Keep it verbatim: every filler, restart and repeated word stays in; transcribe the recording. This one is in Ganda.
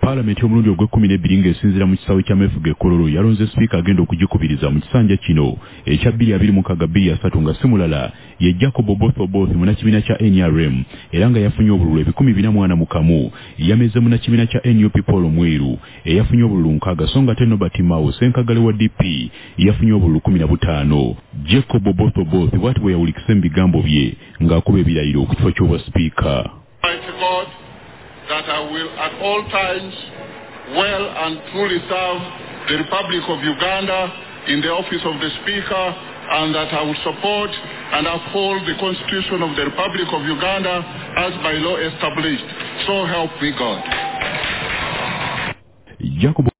Parliament omulundi ogw'ekkumi n'ebbiri ng'esinziira mu kisaawe kya Mefuga Kololo yalonze sipiika agenda okugikubiriza mu kisanja kino ekya bbiri abiri mukaaga bbiri asatu nga si mulala ye Jacob Oboth Oboth munnakibiina kya N R M era nga yafunye obululu ebikumi bina mu ana mu kamu yameze munnakibiina kya N U P Paul Mweru eyafunye obululu nkaaga so nga ate Nobert Mao Ssenkagale wa D P yafunye obululu kumi na butaano. Jacob Oboth Oboth bw'ati bwe yawulikisa mu bigambo bye ng'akuba ebirayiro ku kifo ky'obwa sipiika. That I will at all times well and truly serve the Republic of Uganda in the office of the Speaker, and that I will support and uphold the Constitution of the Republic of Uganda as by law established. So help me God. Jacob